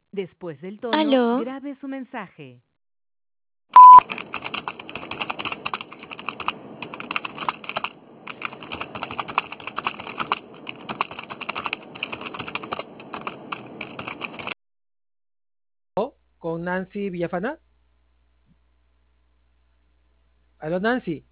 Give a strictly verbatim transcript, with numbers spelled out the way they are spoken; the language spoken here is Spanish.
Después del tono, ¿Aló? grabe su mensaje. Con Nancy Villafana. Aló, Nancy.